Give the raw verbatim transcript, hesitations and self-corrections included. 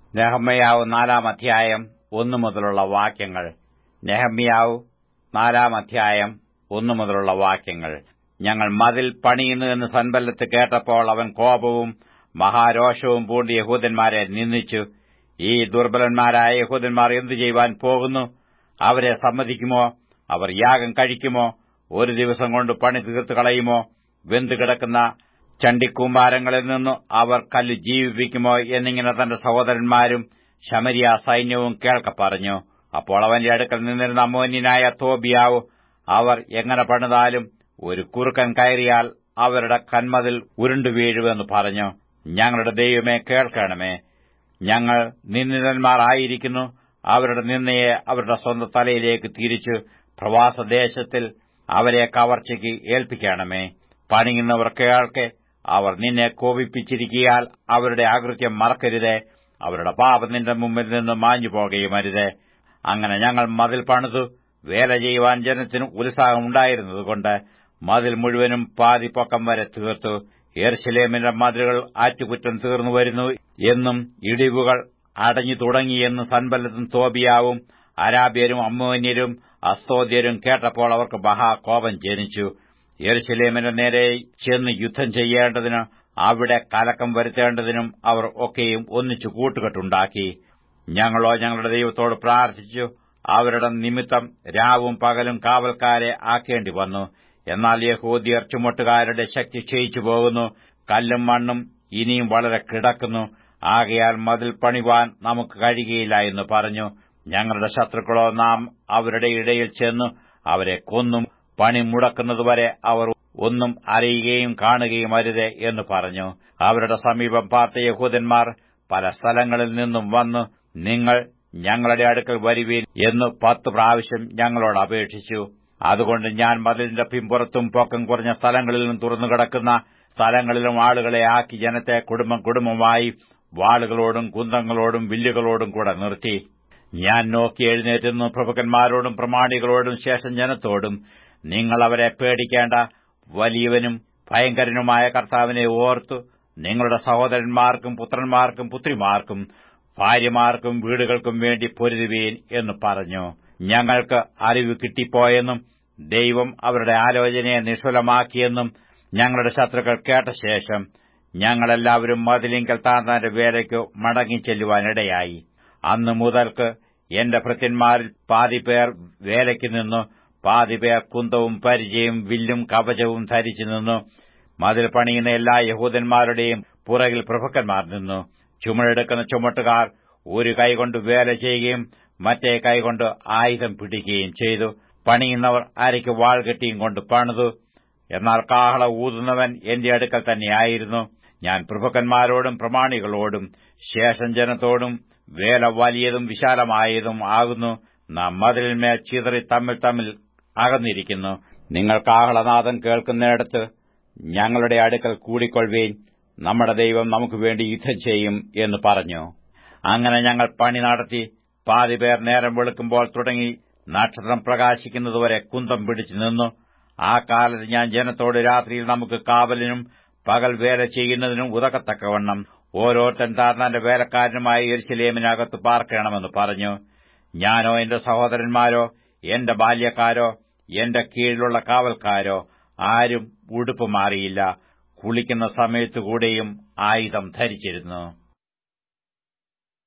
നെഹമ്യാവ് നാലാം അധ്യായം ഒന്നു മുതലുള്ള വാക്യങ്ങൾ. നെഹമ്യാവ് നാലാം അധ്യായം ഒന്നു മുതലുള്ള വാക്യങ്ങൾ. ഞങ്ങൾ മതിൽ പണിയുന്നു എന്ന് സൻബല്ലത്ത് കേട്ടപ്പോൾ അവൻ കോപവും മഹാരോഷവും പൂണ്ട് യഹൂദന്മാരെ നിന്ദിച്ചു. ഈ ദുർബലന്മാരായ യഹൂദന്മാർ എന്തു ചെയ്യുവാൻ പോകുന്നു? അവരെ സമ്മതിക്കുമോ? അവർ യാഗം കഴിക്കുമോ? ഒരു ദിവസം കൊണ്ട് പണി തീർത്തു കളയുമോ? വെന്തുകിടക്കുന്ന ചണ്ടിക്കൂമ്പാരങ്ങളിൽ നിന്നു അവർ കല്ല് ജീവിപ്പിക്കുമോ? എന്നിങ്ങനെ തന്റെ സഹോദരന്മാരും ശമരിയ സൈന്യവും കേൾക്ക പറഞ്ഞു. അപ്പോൾ അവന്റെ അടുക്കൽ നിന്നിരുന്ന അമ്മോന്യനായ തോബിയാവ്, അവർ എങ്ങനെ പണിതാലും ഒരു കുറുക്കൻ കയറിയാൽ അവരുടെ കന്മതിൽ ഉരുണ്ടു വീഴുമെന്ന് പറഞ്ഞു. ഞങ്ങളുടെ ദൈവമേ, കേൾക്കണമേ. ഞങ്ങൾ നിന്ദിതന്മാർ ആയിരിക്കുന്നു. അവരുടെ നിന്നയെ അവരുടെ സ്വന്തം തലയിലേക്ക് തിരിച്ചു പ്രവാസദേശത്തിൽ അവരെ കവർച്ചയ്ക്ക് ഏൽപ്പിക്കണമേ. പണിയുന്നവർ കേൾക്കെ, അവർ നിന്നെ കോപിപ്പിച്ചിരിക്കിയാൽ അവരുടെ അകൃത്യം മറക്കരുതേ. അവരുടെ പാപം നിന്റെ മുമ്പിൽ നിന്ന് മാഞ്ഞു പോകുകയും അരുതേ. അങ്ങനെ ഞങ്ങൾ മതിൽ പണിതു. വേല ചെയ്യുവാൻ ജനത്തിന് ഉത്സാഹമുണ്ടായിരുന്നതുകൊണ്ട് മതിൽ മുഴുവനും പാതി പൊക്കം വരെ തീർത്തു. യെരുശലേമിന്റെ മതിലുകൾ ആറ്റുകുറ്റം തീർന്നു വരുന്നു എന്നും ഇടിവുകൾ അടഞ്ഞു തുടങ്ങിയെന്നും സൻബല്ലത്തും തോബിയാവും അരാബ്യരും അമ്മോന്യരും അസ്തോദ്യരും കേട്ടപ്പോൾ അവർക്ക് മഹാകോപം ജനിച്ചു. യെരുശലേമിന്റെ നേരെ ചെന്ന് യുദ്ധം ചെയ്യേണ്ടതിന്, അവിടെ കലക്കം വരുത്തേണ്ടതിനും അവർ ഒക്കെയും ഒന്നിച്ചു കൂട്ടുകെട്ടുണ്ടാക്കി. ഞങ്ങളോ ഞങ്ങളുടെ ദൈവത്തോട് പ്രാർത്ഥിച്ചു. അവരുടെ നിമിത്തം രാവും പകലും കാവൽക്കാരെ ആക്കേണ്ടി വന്നു. എന്നാൽ യഹൂദ്യർ ചുമട്ടുകാരുടെ ശക്തി ക്ഷയിച്ചു പോകുന്നു. കല്ലും മണ്ണും ഇനിയും വളരെ കിടക്കുന്നു. ആകയാൽ മതിൽ പണിവാൻ നമുക്ക് കഴിയുകയില്ല എന്ന് പറഞ്ഞു. ഞങ്ങളുടെ ശത്രുക്കളോ നാം അവരുടെ ഇടയിൽ ചെന്നു അവരെ കൊന്നും പണി മുടക്കുന്നതുവരെ അവർ ഒന്നും അറിയുകയും കാണുകയും അരുതേ എന്ന് പറഞ്ഞു. അവരുടെ സമീപം പാർത്ത യഹൂദന്മാർ പല സ്ഥലങ്ങളിൽ നിന്നും വന്നു, നിങ്ങൾ ഞങ്ങളുടെ അടുക്കൽ വരുവീൻ എന്ന് പത്ത് പ്രാവശ്യം ഞങ്ങളോട് അപേക്ഷിച്ചു. അതുകൊണ്ട് ഞാൻ മതിലിന്റെ പിമ്പുറത്തും പൊക്കം കുറഞ്ഞ സ്ഥലങ്ങളിലും തുറന്നുകിടക്കുന്ന സ്ഥലങ്ങളിലും ആളുകളെ ആക്കി ജനത്തെ കുടുംബം കുടുംബമായി വാളുകളോടും കുന്തങ്ങളോടും വില്ലുകളോടും കൂടെ നിർത്തി. ഞാൻ നോക്കി എഴുന്നേറ്റുന്നു പ്രഭുക്കന്മാരോടും പ്രമാണികളോടും ശേഷം ജനത്തോടും, നിങ്ങൾ അവരെ പേടിക്കേണ്ട. വലിയവനും ഭയങ്കരനുമായ കർത്താവിനെ ഓർത്തു നിങ്ങളുടെ സഹോദരന്മാർക്കും പുത്രന്മാർക്കും പുത്രിമാർക്കും ഭാര്യമാർക്കും വീടുകൾക്കും വേണ്ടി പൊരുതുവീൻ എന്ന് പറഞ്ഞു. ഞങ്ങൾക്ക് അറിവ് കിട്ടിപ്പോയെന്നും ദൈവം അവരുടെ ആലോചനയെ നിഷ്ഫലമാക്കിയെന്നും ഞങ്ങളുടെ ശത്രുക്കൾ കേട്ട ശേഷം ഞങ്ങളെല്ലാവരും മതിലിങ്കൽ താന്താന്റെ വേലയ്ക്ക് മടങ്ങിച്ചെല്ലുവാനിടയായി. അന്നു മുതൽക്ക് എന്റെ ഭൃത്യന്മാരിൽ പാതിപേർ വേലയ്ക്ക് നിന്നു, പാതിപേർ കുന്തവും പരിചയും വില്ലും കവചവും ധരിച്ചു നിന്നു. മതിൽ പണിയുന്ന എല്ലാ യഹൂദന്മാരുടെയും പുറകിൽ പ്രഭുക്കന്മാർ നിന്നു. ചുമടെടുക്കുന്ന ചുമട്ടുകാർ ഒരു കൈകൊണ്ട് വേല ചെയ്യുകയും മറ്റേ കൈകൊണ്ട് ആയുധം പിടിക്കുകയും ചെയ്തു. പണിയുന്നവർ അരയ്ക്ക് വാൾ കെട്ടിയും കൊണ്ട് പണിതു. എന്നാൽ കാഹള ഊതുന്നവൻ എന്റെ അടുക്കൽ തന്നെയായിരുന്നു. ഞാൻ പ്രഭുക്കന്മാരോടും പ്രമാണികളോടും ശേഷം ജനത്തോടും, വേല വലിയതും വിശാലമായതും ആകുന്നു. നാം മതിലിന്മേൽ ചിതറി തമ്മിൽ തമ്മിൽ അകന്നിരിക്കുന്നു. നിങ്ങൾ കാഹളനാദം കേൾക്കുന്നിടത്ത് ഞങ്ങളുടെ അടുക്കൽ കൂടിക്കൊള്ളുവീൻ. നമ്മുടെ ദൈവം നമുക്ക് വേണ്ടി യുദ്ധം ചെയ്യും എന്ന് പറഞ്ഞു. അങ്ങനെ ഞങ്ങൾ പണി നടത്തി. പാതിപേർ നേരം വെളുക്കുമ്പോൾ തുടങ്ങി നക്ഷത്രം പ്രകാശിക്കുന്നതുവരെ കുന്തം പിടിച്ചു നിന്നു. ആ കാലത്ത് ഞാൻ ജനത്തോട്, രാത്രിയിൽ നമുക്ക് കാവലിനും പകൽ വേല ചെയ്യുന്നതിനും ഉതകത്തക്കവണ്ണം ഓരോരുത്തൻ താർന്നാന്റെ വേലക്കാരനുമായി യെരുശലേമിനകത്ത് പാർക്കണമെന്ന് പറഞ്ഞു. ഞാനോ എന്റെ സഹോദരന്മാരോ എന്റെ ബാല്യക്കാരോ എന്റെ കീഴിലുള്ള കാവൽക്കാരോ ആരും ഉടുപ്പ് മാറിയില്ല. കുളിക്കുന്ന സമയത്തുകൂടെയും ആയുധം ധരിച്ചിരുന്നു.